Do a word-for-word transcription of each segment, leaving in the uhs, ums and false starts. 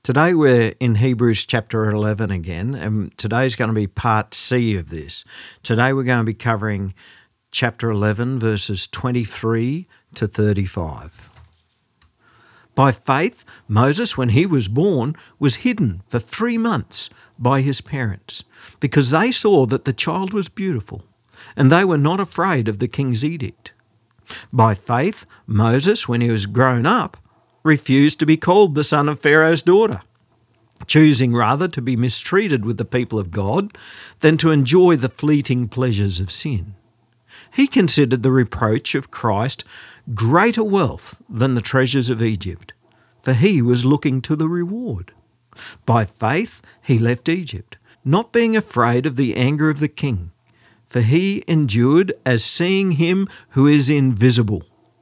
Today we're in Hebrews chapter eleven again, and today's going to be part C of this. Today we're going to be covering chapter eleven, verses twenty-three to thirty-five. By faith, Moses, when he was born, was hidden for three months by his parents, because they saw that the child was beautiful, and they were not afraid of the king's edict. By faith, Moses, when he was grown up, refused to be called the son of Pharaoh's daughter, choosing rather to be mistreated with the people of God than to enjoy the fleeting pleasures of sin. He considered the reproach of Christ greater wealth than the treasures of Egypt, for he was looking to the reward. By faith he left Egypt, not being afraid of the anger of the king, for he endured as seeing him who is invisible.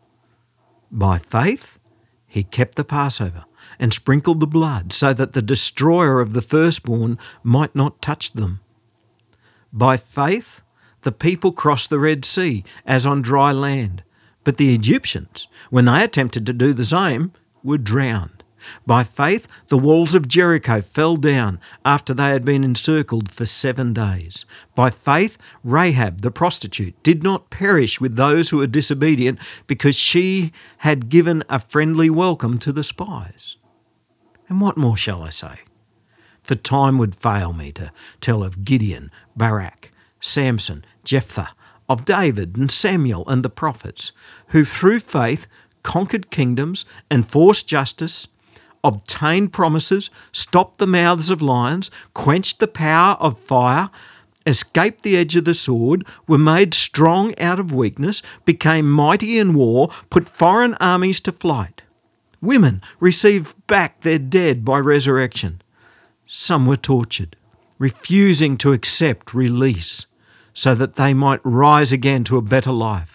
By faith he kept the Passover and sprinkled the blood so that the destroyer of the firstborn might not touch them. By faith the people crossed the Red Sea as on dry land, but the Egyptians, when they attempted to do the same, were drowned. By faith the walls of Jericho fell down after they had been encircled for seven days. By faith Rahab the prostitute did not perish with those who were disobedient, because she had given a friendly welcome to the spies. And what more shall I say? For time would fail me to tell of Gideon, Barak, Samson, Jephthah, of David and Samuel and the prophets, who through faith conquered kingdoms, enforced justice, obtained promises, stopped the mouths of lions, quenched the power of fire, escaped the edge of the sword, were made strong out of weakness, became mighty in war, put foreign armies to flight. Women received back their dead by resurrection. Some were tortured, refusing to accept release, so that they might rise again to a better life.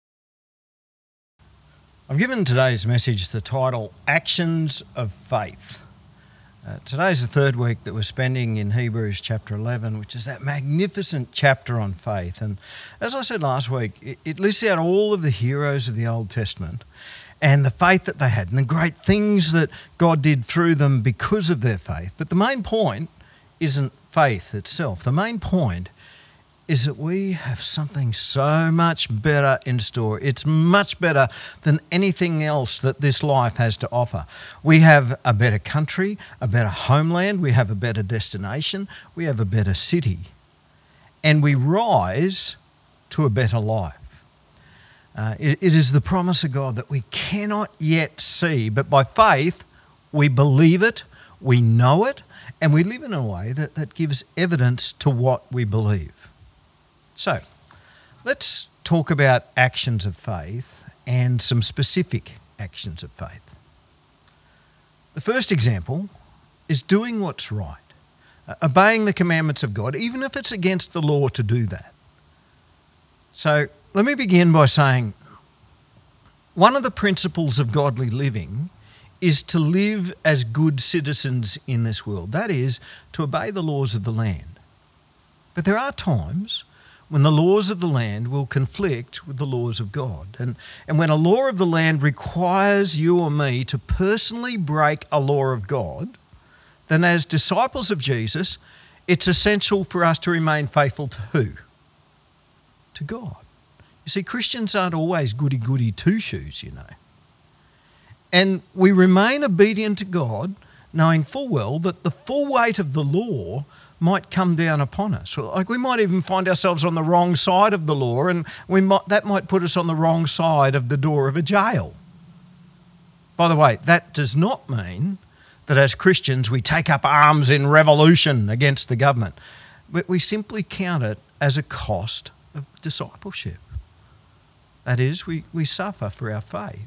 I've given today's message the title, Actions of Faith. Uh, today's the third week that we're spending in Hebrews chapter eleven, which is that magnificent chapter on faith. And as I said last week, it, it lists out all of the heroes of the Old Testament and the faith that they had and the great things that God did through them because of their faith. But the main point isn't faith itself. The main point is that we have something so much better in store. It's much better than anything else that this life has to offer. We have a better country, a better homeland, we have a better destination, we have a better city, and we rise to a better life. Uh, it, it is the promise of God that we cannot yet see, but by faith we believe it, we know it, and we live in a way that, that gives evidence to what we believe. So, let's talk about actions of faith and some specific actions of faith. The first example is doing what's right, obeying the commandments of God, even if it's against the law to do that. So, let me begin by saying one of the principles of godly living is to live as good citizens in this world. That is, to obey the laws of the land. But there are times when the laws of the land will conflict with the laws of God. And, and when a law of the land requires you or me to personally break a law of God, then as disciples of Jesus, it's essential for us to remain faithful to who? To God. You see, Christians aren't always goody-goody two-shoes, you know. And we remain obedient to God, knowing full well that the full weight of the law might come down upon us. Like we might even find ourselves on the wrong side of the law, and we might, that might put us on the wrong side of the door of a jail. By the way, that does not mean that as Christians we take up arms in revolution against the government. But we simply count it as a cost of discipleship. That is, we, we suffer for our faith.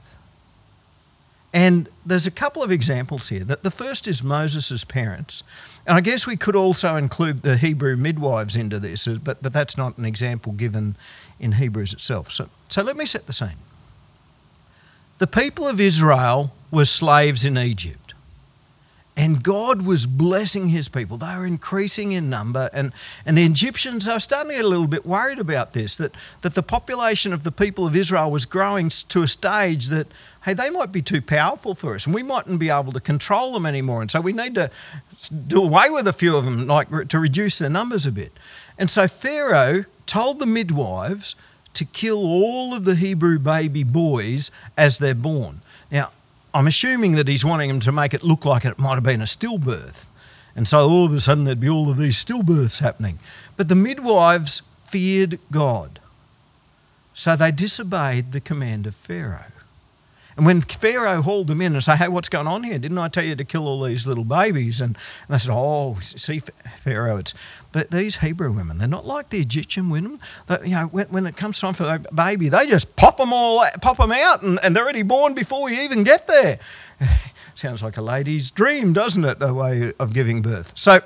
And there's a couple of examples here. The first is Moses' parents. And I guess we could also include the Hebrew midwives into this, but, but that's not an example given in Hebrews itself. So, so let me set the scene. The people of Israel were slaves in Egypt. And God was blessing his people. They were increasing in number. And, and the Egyptians, they were starting to get a little bit worried about this, that, that the population of the people of Israel was growing to a stage that, hey, they might be too powerful for us and we mightn't be able to control them anymore. And so we need to do away with a few of them, like to reduce their numbers a bit. And so Pharaoh told the midwives to kill all of the Hebrew baby boys as they're born. Now, I'm assuming that he's wanting them to make it look like it might have been a stillbirth. And so all of a sudden there'd be all of these stillbirths happening. But the midwives feared God. So they disobeyed the command of Pharaoh. And when Pharaoh hauled them in and said, hey, what's going on here? Didn't I tell you to kill all these little babies? And, and they said, oh, see, Pharaoh, it's but these Hebrew women, they're not like the Egyptian women. They, you know, when, when it comes time for a baby, they just pop them all, pop them out, and, and they're already born before we even get there. Sounds like a lady's dream, doesn't it, the way of giving birth? So,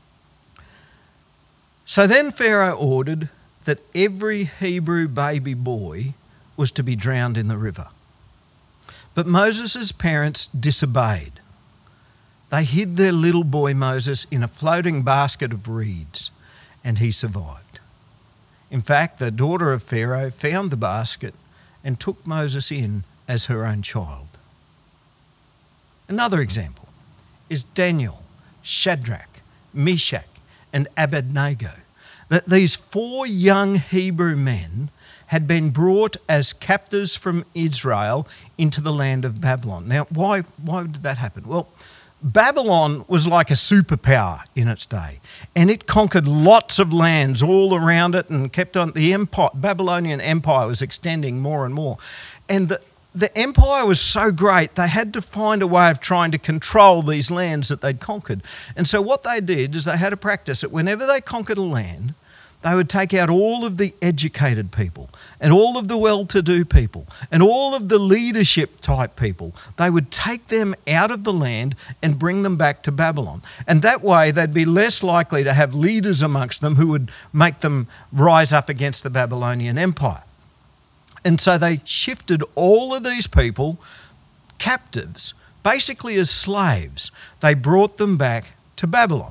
so then Pharaoh ordered that every Hebrew baby boy was to be drowned in the river. But Moses' parents disobeyed. They hid their little boy Moses in a floating basket of reeds, and he survived. In fact, the daughter of Pharaoh found the basket and took Moses in as her own child. Another example is Daniel, Shadrach, Meshach, and Abednego. That these four young Hebrew men had been brought as captives from Israel into the land of Babylon. Now, why, why did that happen? Well, Babylon was like a superpower in its day, and it conquered lots of lands all around it and kept on. The empire, Babylonian Empire was extending more and more. And the, the empire was so great, they had to find a way of trying to control these lands that they'd conquered. And so what they did is they had a practice that whenever they conquered a land, they would take out all of the educated people and all of the well-to-do people and all of the leadership type people. They would take them out of the land and bring them back to Babylon. And that way they'd be less likely to have leaders amongst them who would make them rise up against the Babylonian Empire. And so they shifted all of these people, captives, basically as slaves. They brought them back to Babylon.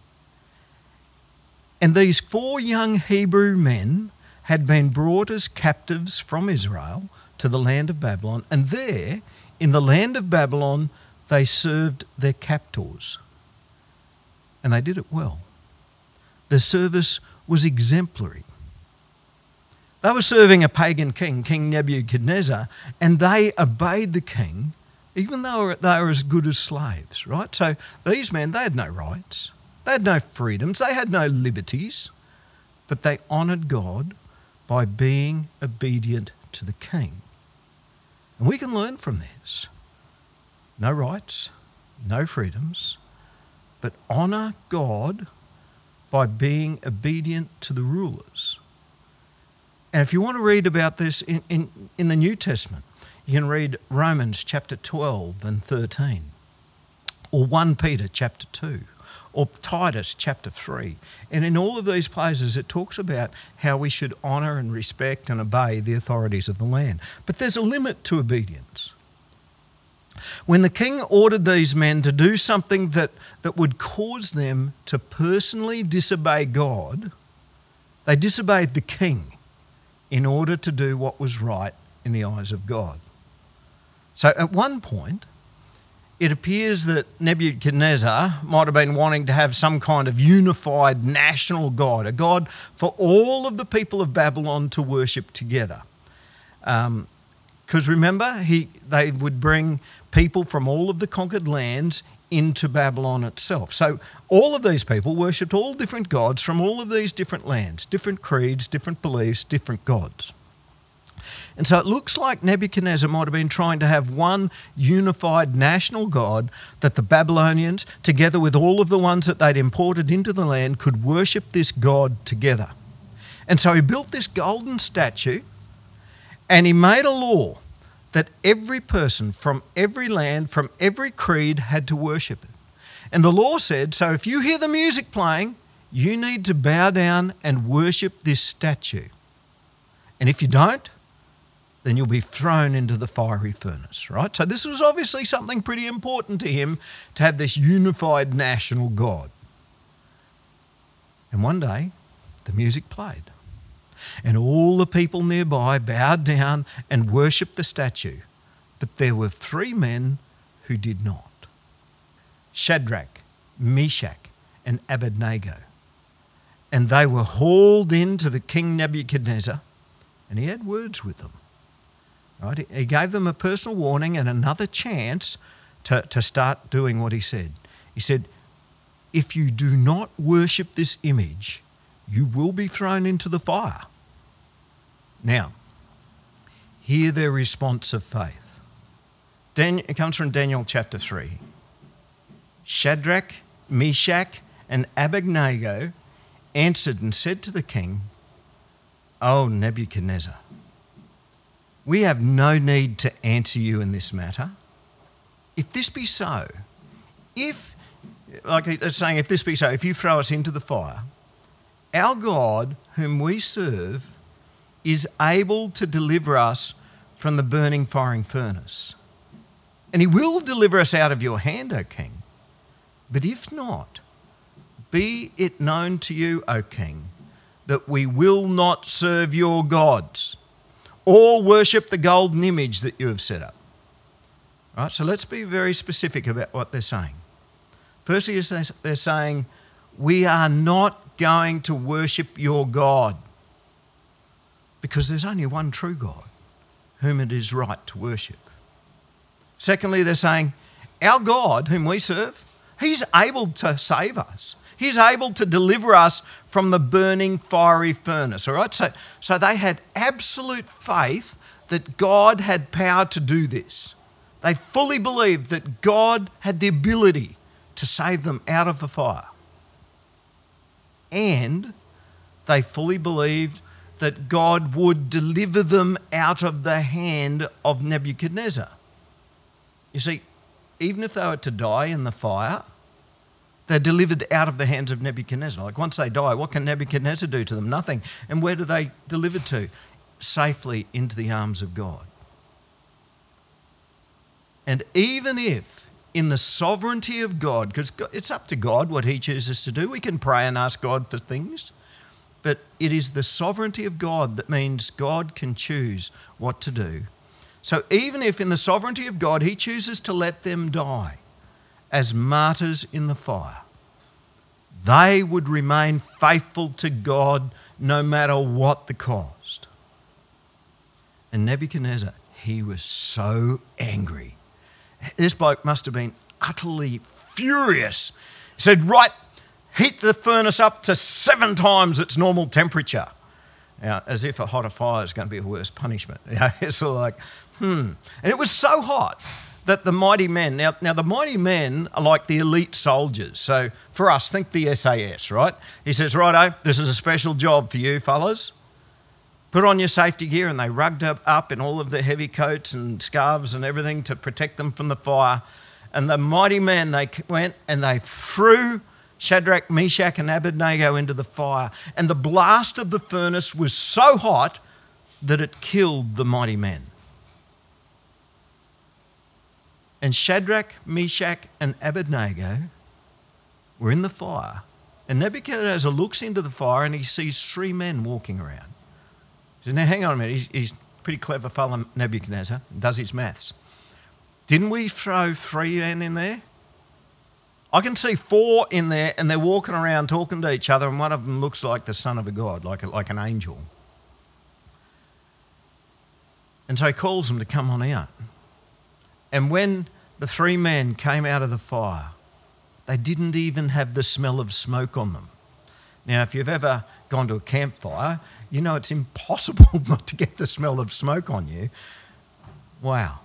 And these four young Hebrew men had been brought as captives from Israel to the land of Babylon. And there, in the land of Babylon, they served their captors. And they did it well. Their service was exemplary. They were serving a pagan king, King Nebuchadnezzar, and they obeyed the king even though they were as good as slaves, right? So these men, they had no rights. They had no freedoms, they had no liberties, but they honoured God by being obedient to the king. And we can learn from this. No rights, no freedoms, but honour God by being obedient to the rulers. And if you want to read about this in, in, in the New Testament, you can read Romans chapter twelve and thirteen, or First Peter chapter two, or Titus chapter three. And in all of these places it talks about how we should honour and respect and obey the authorities of the land. But there's a limit to obedience. When the king ordered these men to do something that, that would cause them to personally disobey God, they disobeyed the king in order to do what was right in the eyes of God. So at one point, it appears that Nebuchadnezzar might have been wanting to have some kind of unified national God, a God for all of the people of Babylon to worship together. Because um, remember, he they would bring people from all of the conquered lands into Babylon itself. So all of these people worshipped all different gods from all of these different lands, different creeds, different beliefs, different gods. And so it looks like Nebuchadnezzar might have been trying to have one unified national God that the Babylonians, together with all of the ones that they'd imported into the land, could worship this God together. And so he built this golden statue and he made a law that every person from every land, from every creed, had to worship it. And the law said, so if you hear the music playing, you need to bow down and worship this statue. And if you don't, then you'll be thrown into the fiery furnace, right? So this was obviously something pretty important to him, to have this unified national God. And one day, the music played, and all the people nearby bowed down and worshipped the statue. But there were three men who did not: Shadrach, Meshach, and Abednego. And they were hauled in to the king Nebuchadnezzar, and he had words with them. Right? He gave them a personal warning and another chance to, to start doing what he said. He said, if you do not worship this image, you will be thrown into the fire. Now, hear their response of faith. Daniel, it comes from Daniel chapter three. Shadrach, Meshach, and Abednego answered and said to the king, O Nebuchadnezzar, we have no need to answer you in this matter. If this be so, if, like it's saying, if this be so, if you throw us into the fire, our God, whom we serve, is able to deliver us from the burning firing furnace. And he will deliver us out of your hand, O king. But if not, be it known to you, O king, that we will not serve your gods or worship the golden image that you have set up. Right, so let's be very specific about what they're saying. Firstly, they're saying, we are not going to worship your God, because there's only one true God whom it is right to worship. Secondly, they're saying, our God, whom we serve, he's able to save us. He's able to deliver us from the burning fiery furnace. All right, so, so they had absolute faith that God had power to do this. They fully believed that God had the ability to save them out of the fire. And they fully believed that God would deliver them out of the hand of Nebuchadnezzar. You see, even if they were to die in the fire, they're delivered out of the hands of Nebuchadnezzar. Like once they die, what can Nebuchadnezzar do to them? Nothing. And where do they deliver to? Safely into the arms of God. And even if in the sovereignty of God, because it's up to God what he chooses to do, we can pray and ask God for things, but it is the sovereignty of God that means God can choose what to do. So even if in the sovereignty of God he chooses to let them die as martyrs in the fire, they would remain faithful to God no matter what the cost. And Nebuchadnezzar, he was so angry. This bloke must have been utterly furious. He said, right, heat the furnace up to seven times its normal temperature. Now, as if a hotter fire is going to be a worse punishment. You know, it's sort of like, hmm. And it was so hot that the mighty men, now, now the mighty men are like the elite soldiers. So for us, think the S A S, right? He says, righto, this is a special job for you fellas. Put on your safety gear, and they rugged up, up in all of their heavy coats and scarves and everything to protect them from the fire. And the mighty men, they went and they threw Shadrach, Meshach and Abednego into the fire. And the blast of the furnace was so hot that it killed the mighty men. And Shadrach, Meshach and Abednego were in the fire. And Nebuchadnezzar looks into the fire and he sees three men walking around. He says, now hang on a minute, he's, he's a pretty clever fellow, Nebuchadnezzar, does his maths. Didn't we throw three men in there? I can see four in there and they're walking around talking to each other, and one of them looks like the son of a god, like, a, like an angel. And so he calls them to come on out. And when the three men came out of the fire, they didn't even have the smell of smoke on them. Now, if you've ever gone to a campfire, you know it's impossible not to get the smell of smoke on you. Wow.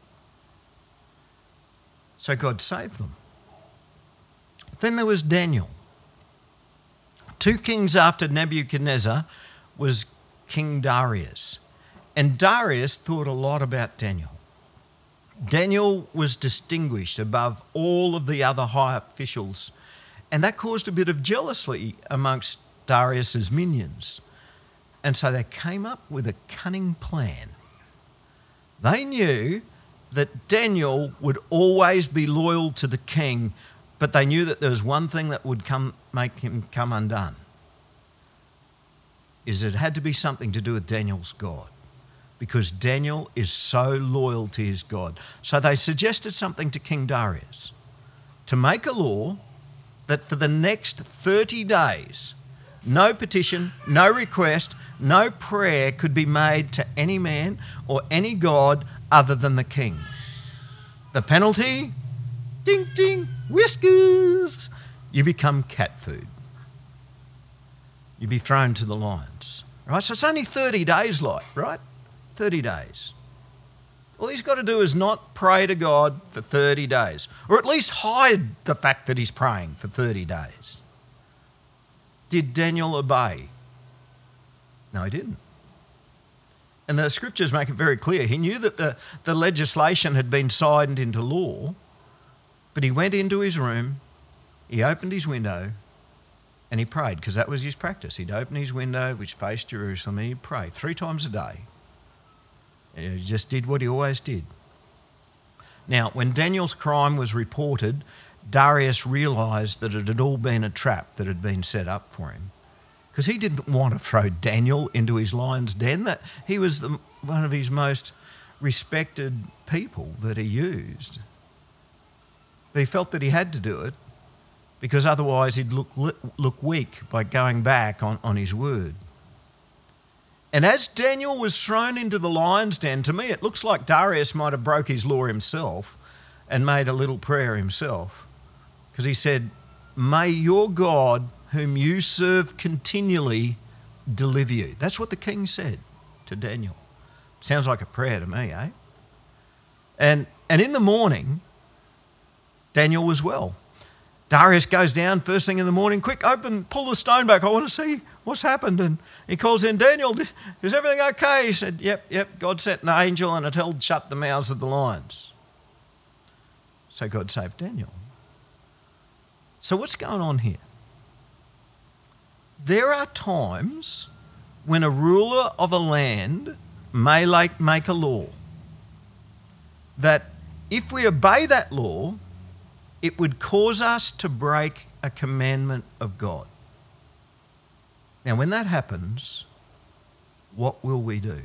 So God saved them. Then there was Daniel. Two kings after Nebuchadnezzar was King Darius. And Darius thought a lot about Daniel. Daniel was distinguished above all of the other high officials, and that caused a bit of jealousy amongst Darius's minions. And so they came up with a cunning plan. They knew that Daniel would always be loyal to the king, but they knew that there was one thing that would come make him come undone, is it had to be something to do with Daniel's God, because Daniel is so loyal to his God. So they suggested something to King Darius, to make a law that for the next thirty days, no petition, no request, no prayer could be made to any man or any god other than the king. The penalty? Ding, ding, whiskers. You become cat food. You'd be thrown to the lions. Right? So it's only thirty days, like, right? thirty days. All he's got to do is not pray to God for thirty days, or at least hide the fact that he's praying for thirty days. Did Daniel obey? No, he didn't. And the scriptures make it very clear. He knew that the, the legislation had been signed into law, but he went into his room, he opened his window, and he prayed, because that was his practice. He'd open his window, which faced Jerusalem, and he'd pray three times a day. And he just did what he always did. Now, when Daniel's crime was reported, Darius realised that it had all been a trap that had been set up for him, because he didn't want to throw Daniel into his lion's den. That he was the, one of his most respected people that he used. But he felt that he had to do it, because otherwise he'd look look weak by going back on, on his word. And as Daniel was thrown into the lion's den, to me it looks like Darius might have broke his law himself and made a little prayer himself, because he said, "May your God, whom you serve continually, deliver you." That's what the king said to Daniel. Sounds like a prayer to me, eh? And, and in the morning, Daniel was well. Darius goes down first thing in the morning, quick, open, pull the stone back. I want to see what's happened. And he calls in, "Daniel, is everything okay?" He said, yep, yep, God sent an angel and it held shut the mouths of the lions. So God saved Daniel. So what's going on here? There are times when a ruler of a land may like make a law that if we obey that law, it would cause us to break a commandment of God. Now, when that happens, what will we do?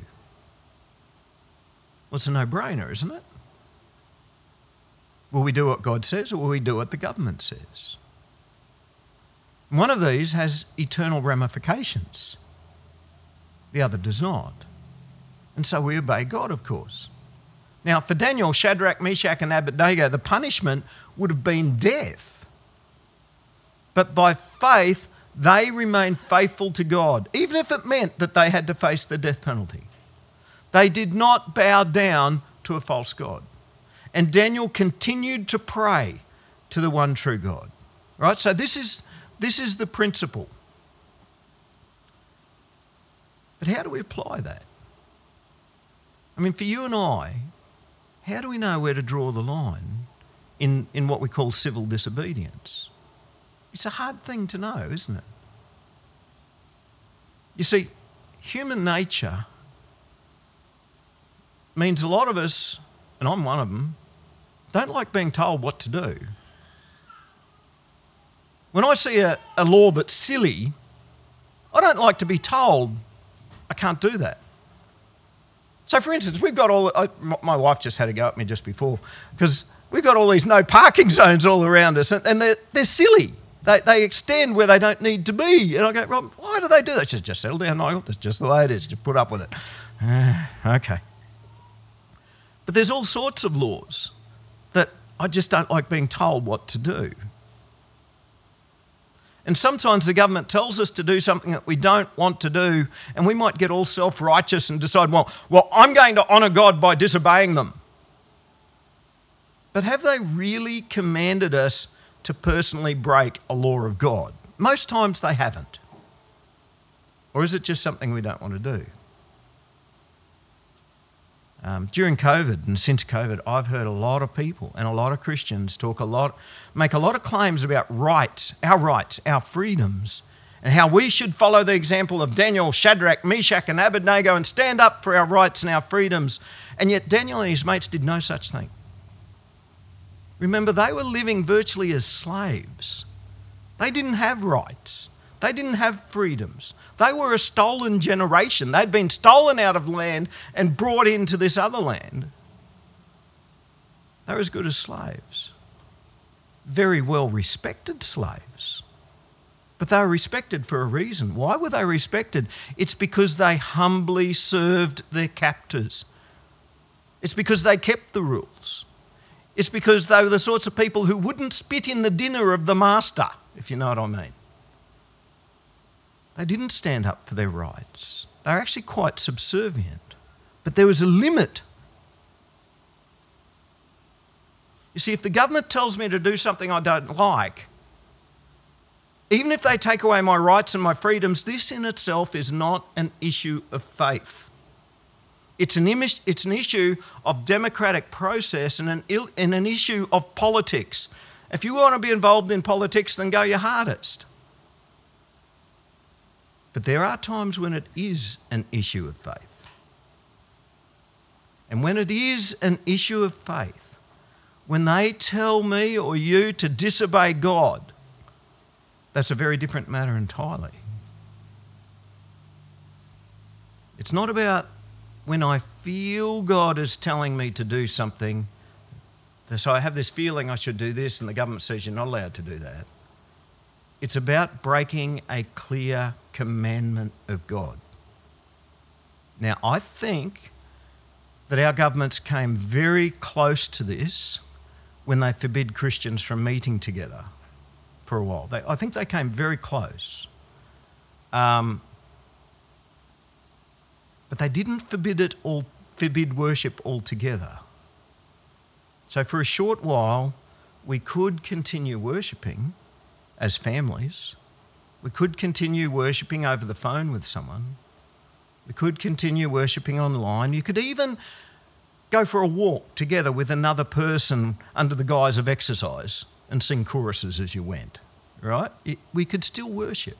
Well, it's a no-brainer, isn't it? Will we do what God says, or will we do what the government says? One of these has eternal ramifications. The other does not. And so we obey God, of course. Now, for Daniel, Shadrach, Meshach and Abednego, the punishment would have been death. But by faith, they remained faithful to God, even if it meant that they had to face the death penalty. They did not bow down to a false god. And Daniel continued to pray to the one true God. Right? So this is, this is the principle. But how do we apply that? I mean, for you and I, how do we know where to draw the line in, in what we call civil disobedience? It's a hard thing to know, isn't it? You see, human nature means a lot of us, and I'm one of them, don't like being told what to do. When I see a, a law that's silly, I don't like to be told I can't do that. So, for instance, we've got all... I, my wife just had a go at me just before, because we've got all these no parking zones all around us, and, and they're, they're silly. They, they extend where they don't need to be. And I go, "Rob, why do they do that?" She says, "Just settle down, Michael. That's just the way it is. Just put up with it." Uh, okay. But there's all sorts of laws that I just don't like being told what to do. And sometimes the government tells us to do something that we don't want to do, and we might get all self-righteous and decide, well, well, I'm going to honour God by disobeying them. But have they really commanded us to personally break a law of God? Most times they haven't. Or is it just something we don't want to do? Um, during COVID and since COVID, I've heard a lot of people and a lot of Christians talk a lot, make a lot of claims about rights, our rights, our freedoms, and how we should follow the example of Daniel, Shadrach, Meshach and Abednego and stand up for our rights and our freedoms. And yet Daniel and his mates did no such thing. Remember, they were living virtually as slaves. They didn't have rights. They didn't have freedoms. They were a stolen generation. They'd been stolen out of land and brought into this other land. They were as good as slaves. Very well respected slaves. But they were respected for a reason. Why were they respected? It's because they humbly served their captors. It's because they kept the rules. It's because they were the sorts of people who wouldn't spit in the dinner of the master, if you know what I mean. They didn't stand up for their rights. They were actually quite subservient. But there was a limit. You see, if the government tells me to do something I don't like, even if they take away my rights and my freedoms, this in itself is not an issue of faith. It's an, Im- it's an issue of democratic process and an, il- and an issue of politics. If you want to be involved in politics, then go your hardest. But there are times when it is an issue of faith. And when it is an issue of faith, when they tell me or you to disobey God, that's a very different matter entirely. It's not about when I feel God is telling me to do something, so I have this feeling I should do this and the government says you're not allowed to do that. It's about breaking a clear commandment of God. Now, I think that our governments came very close to this when they forbid Christians from meeting together for a while. They, I think they came very close. Um, but they didn't forbid it all, forbid worship altogether. So for a short while, we could continue worshipping as families. We could continue worshipping over the phone with someone. We could continue worshipping online. You could even go for a walk together with another person under the guise of exercise and sing choruses as you went, right? It, we could still worship.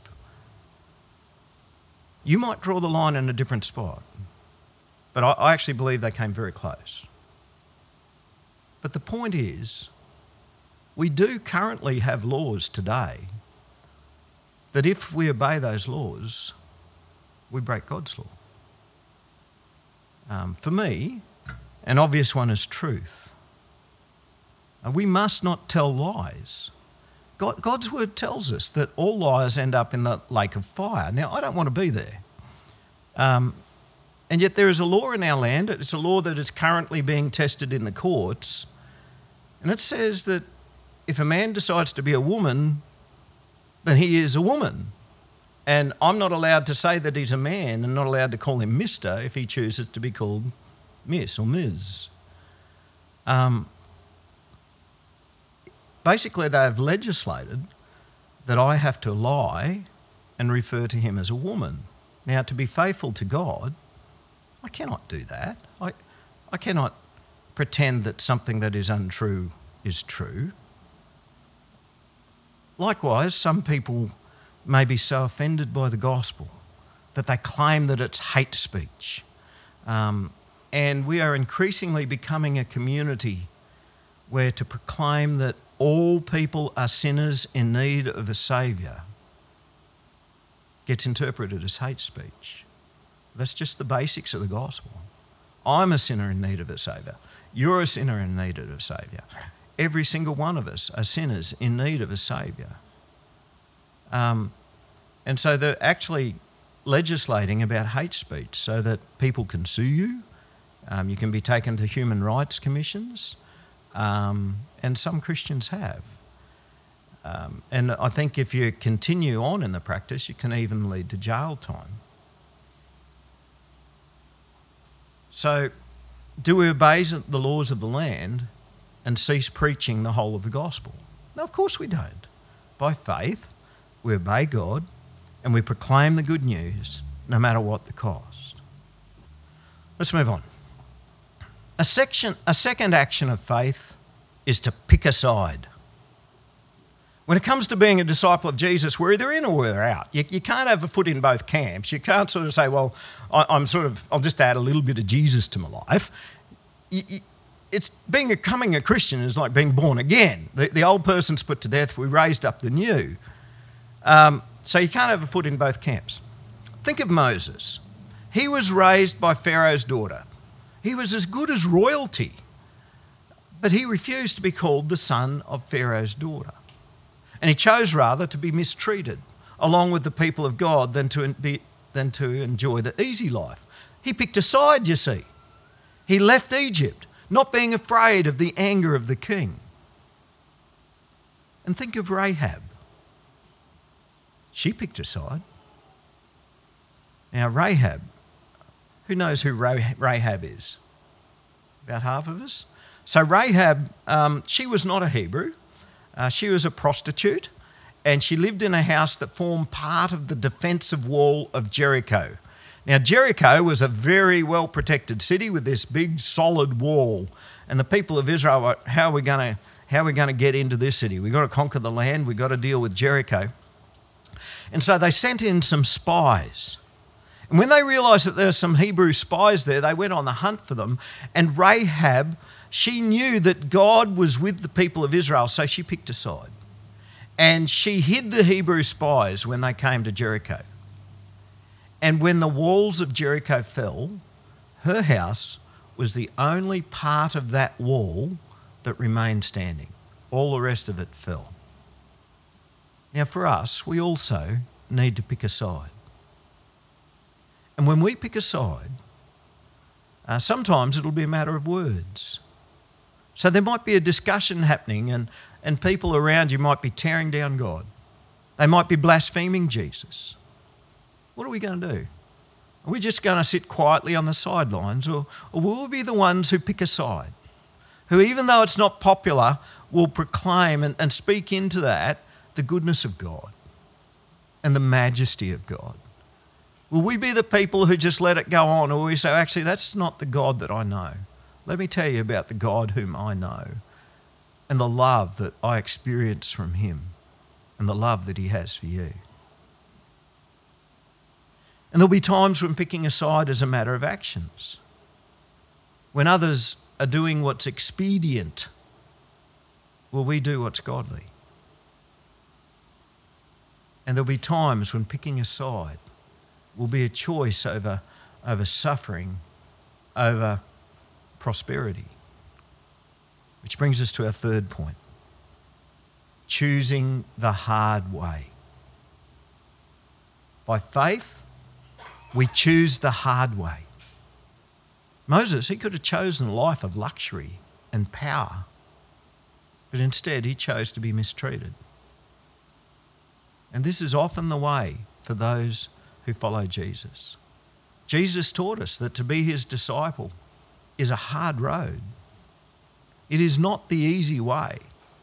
You might draw the line in a different spot, but I, I actually believe they came very close. But the point is, we do currently have laws today that if we obey those laws, we break God's law. Um, for me, an obvious one is truth. And we must not tell lies. God, God's word tells us that all liars end up in the lake of fire. Now, I don't want to be there. Um, and yet there is a law in our land. It's a law that is currently being tested in the courts. And it says that if a man decides to be a woman, then he is a woman. And I'm not allowed to say that he's a man and not allowed to call him Mister if he chooses to be called Miss or Miz Um, basically, they have legislated that I have to lie and refer to him as a woman. Now, to be faithful to God, I cannot do that. I, I cannot pretend that something that is untrue is true. Likewise, some people may be so offended by the gospel that they claim that it's hate speech. Um, and we are increasingly becoming a community where to proclaim that all people are sinners in need of a saviour gets interpreted as hate speech. That's just the basics of the gospel. I'm a sinner in need of a saviour. You're a sinner in need of a saviour. Every single one of us are sinners in need of a saviour. Um, and so they're actually legislating about hate speech so that people can sue you. Um, you can be taken to human rights commissions. Um, and some Christians have. Um, and I think if you continue on in the practice, you can even lead to jail time. So, do we obey the laws of the land and cease preaching the whole of the gospel? No, of course we don't. By faith, we obey God and we proclaim the good news no matter what the cost. Let's move on. A, section, a second action of faith is to pick a side. When it comes to being a disciple of Jesus, we're either in or we're out. You, you can't have a foot in both camps. You can't sort of say, well, I, I'm sort of, I'll just add a little bit of Jesus to my life. you, you, it's being a, becoming a Christian is like being born again. The, the old person's put to death, we raised up the new. Um, so you can't have a foot in both camps. Think of Moses. He was raised by Pharaoh's daughter. He was as good as royalty, but he refused to be called the son of Pharaoh's daughter. And he chose rather to be mistreated along with the people of God than to, be, than to enjoy the easy life. He picked a side, you see. He left Egypt, not being afraid of the anger of the king. And think of Rahab. She picked a side. Now, Rahab, who knows who Rahab is? About half of us. So Rahab, um, she was not a Hebrew. Uh, she was a prostitute, and she lived in a house that formed part of the defensive wall of Jericho. Now, Jericho was a very well-protected city with this big, solid wall. And the people of Israel were, how are we going to how are we going to get into this city? We've got to conquer the land. We've got to deal with Jericho. And so they sent in some spies. And when they realised that there were some Hebrew spies there, they went on the hunt for them. And Rahab, she knew that God was with the people of Israel, so she picked a side. And she hid the Hebrew spies when they came to Jericho. And when the walls of Jericho fell, her house was the only part of that wall that remained standing. All the rest of it fell. Now for us, we also need to pick a side. And when we pick a side, uh, sometimes it'll be a matter of words. So there might be a discussion happening and, and people around you might be tearing down God. They might be blaspheming Jesus. What are we going to do? Are we just going to sit quietly on the sidelines, or, or will we be the ones who pick a side? Who, even though it's not popular, will proclaim and, and speak into that the goodness of God and the majesty of God? Will we be the people who just let it go on, or will we say, actually, that's not the God that I know? Let me tell you about the God whom I know and the love that I experience from him and the love that he has for you. And there'll be times when picking a side is a matter of actions. When others are doing what's expedient, will we do what's godly? And there'll be times when picking a side will be a choice over, over suffering, over prosperity. Which brings us to our third point. Choosing the hard way. By faith, we choose the hard way. Moses, he could have chosen a life of luxury and power, but instead he chose to be mistreated. And this is often the way for those who follow Jesus. Jesus taught us that to be his disciple is a hard road. It is not the easy way.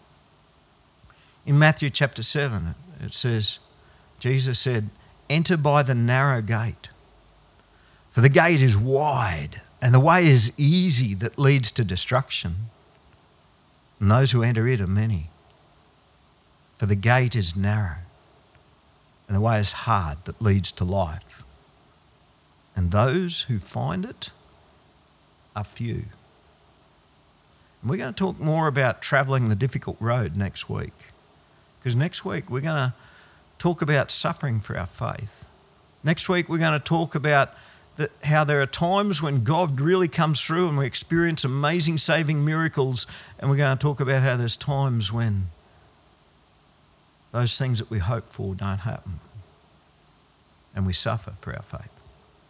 In Matthew chapter seven, it says, Jesus said, "Enter by the narrow gate. For the gate is wide and the way is easy that leads to destruction. And those who enter it are many. For the gate is narrow and the way is hard that leads to life. And those who find it are few." And we're going to talk more about travelling the difficult road next week. Because next week we're going to talk about suffering for our faith. Next week we're going to talk about that how there are times when God really comes through and we experience amazing saving miracles, and we're going to talk about how there's times when those things that we hope for don't happen and we suffer for our faith.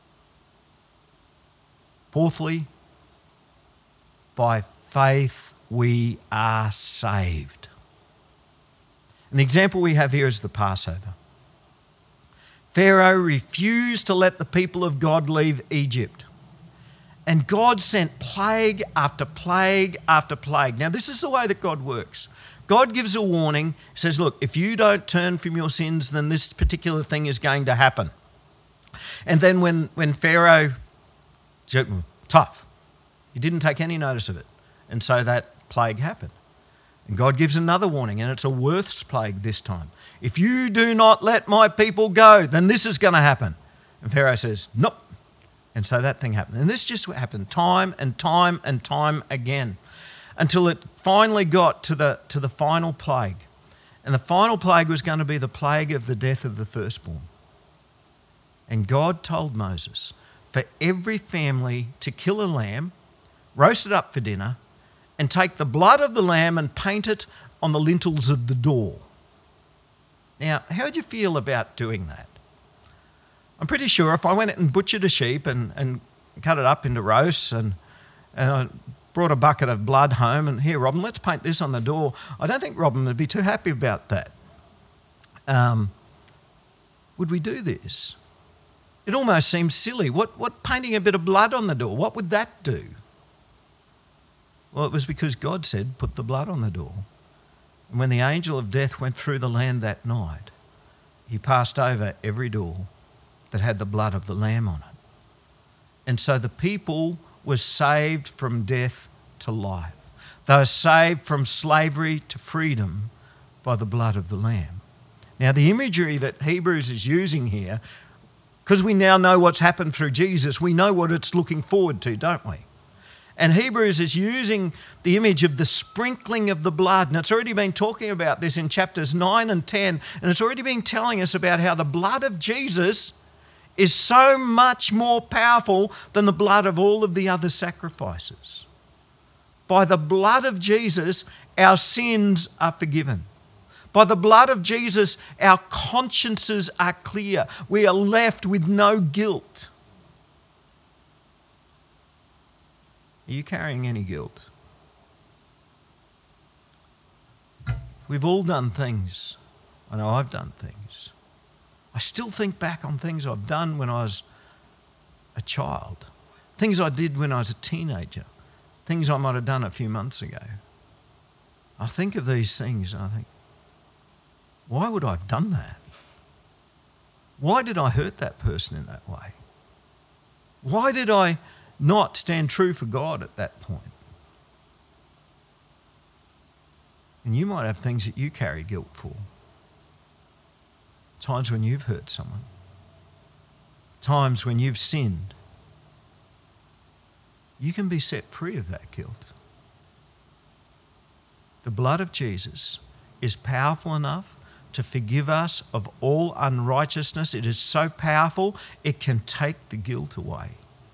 Fourthly, by faith we are saved. And the example we have here is the Passover. Pharaoh refused to let the people of God leave Egypt. And God sent plague after plague after plague. Now, this is the way that God works. God gives a warning, says, look, if you don't turn from your sins, then this particular thing is going to happen. And then when, when Pharaoh, tough, he didn't take any notice of it. And so that plague happened. And God gives another warning, and it's a worse plague this time. If you do not let my people go, then this is going to happen. And Pharaoh says, nope, And so that thing happened. And this just happened time and time and time again until it finally got to the, to the final plague. And the final plague was going to be the plague of the death of the firstborn. And God told Moses for every family to kill a lamb, roast it up for dinner, and take the blood of the lamb and paint it on the lintels of the door. Now, how would you feel about doing that? I'm pretty sure if I went and butchered a sheep and, and cut it up into roasts and, and I brought a bucket of blood home and, here, Robin, let's paint this on the door, I don't think Robin would be too happy about that. Um, would we do this? It almost seems silly. What, what painting a bit of blood on the door, what would that do? Well, it was because God said, put the blood on the door. And when the angel of death went through the land that night, he passed over every door that had the blood of the lamb on it. And so the people were saved from death to life. They were saved from slavery to freedom by the blood of the lamb. Now, the imagery that Hebrews is using here, because we now know what's happened through Jesus, we know what it's looking forward to, don't we? And Hebrews is using the image of the sprinkling of the blood. And it's already been talking about this in chapters nine and ten. And it's already been telling us about how the blood of Jesus is so much more powerful than the blood of all of the other sacrifices. By the blood of Jesus, our sins are forgiven. By the blood of Jesus, our consciences are clear. We are left with no guilt. Are you carrying any guilt? We've all done things. I know I've done things. I still think back on things I've done when I was a child, things I did when I was a teenager, things I might have done a few months ago. I think of these things and I think, why would I have done that? Why did I hurt that person in that way? Why did I not stand true for God at that point? And you might have things that you carry guilt for. Times when you've hurt someone. Times when you've sinned. You can be set free of that guilt. The blood of Jesus is powerful enough to forgive us of all unrighteousness. It is so powerful, it can take the guilt away.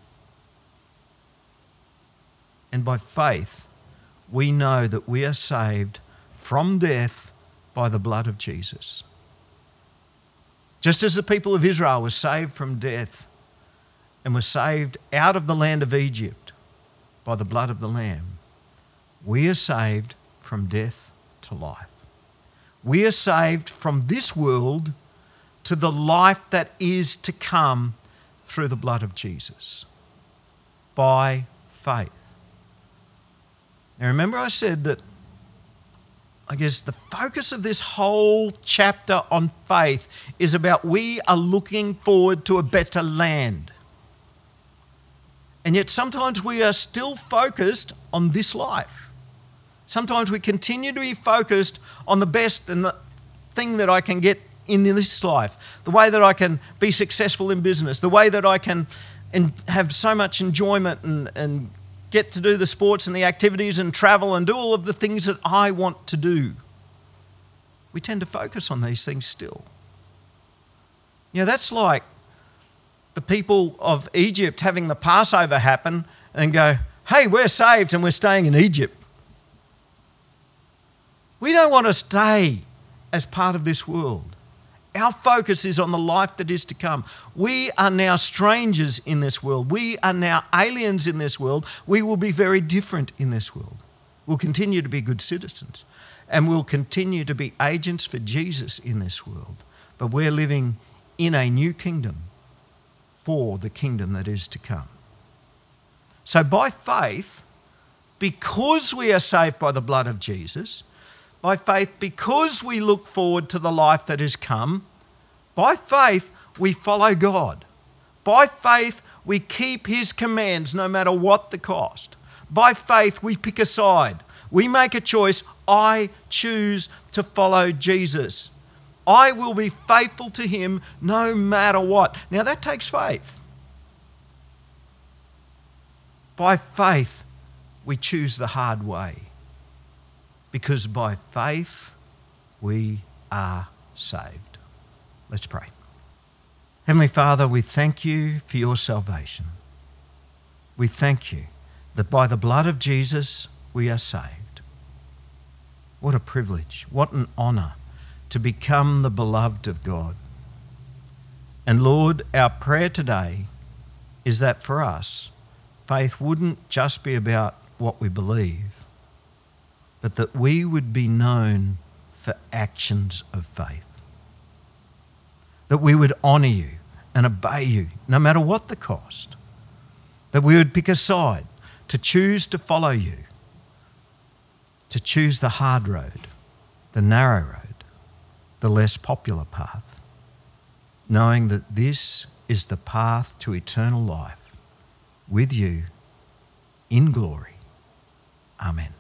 And by faith, we know that we are saved from death by the blood of Jesus. Just as the people of Israel were saved from death and were saved out of the land of Egypt by the blood of the Lamb, we are saved from death to life. We are saved from this world to the life that is to come through the blood of Jesus by faith. Now remember I said that I guess the focus of this whole chapter on faith is about we are looking forward to a better land. And yet sometimes we are still focused on this life. Sometimes we continue to be focused on the best and the thing that I can get in this life, the way that I can be successful in business, the way that I can and have so much enjoyment and, and get to do the sports and the activities and travel and do all of the things that I want to do. We tend to focus on these things still. You know, that's like the people of Egypt having the Passover happen and go, hey, we're saved and we're staying in Egypt. We don't want to stay as part of this world. Our focus is on the life that is to come. We are now strangers in this world. We are now aliens in this world. We will be very different in this world. We'll continue to be good citizens and we'll continue to be agents for Jesus in this world. But we're living in a new kingdom for the kingdom that is to come. So by faith, because we are saved by the blood of Jesus, by faith, because we look forward to the life that is come, by faith, we follow God. By faith, we keep his commands no matter what the cost. By faith, we pick a side. We make a choice. I choose to follow Jesus. I will be faithful to him no matter what. Now, that takes faith. By faith, we choose the hard way, because by faith, we are saved. Let's pray. Heavenly Father, we thank you for your salvation. We thank you that by the blood of Jesus, we are saved. What a privilege, what an honour to become the beloved of God. And Lord, our prayer today is that for us, faith wouldn't just be about what we believe, but that we would be known for actions of faith. That we would honour you and obey you, no matter what the cost. That we would pick a side to choose to follow you, to choose the hard road, the narrow road, the less popular path, knowing that this is the path to eternal life with you in glory. Amen.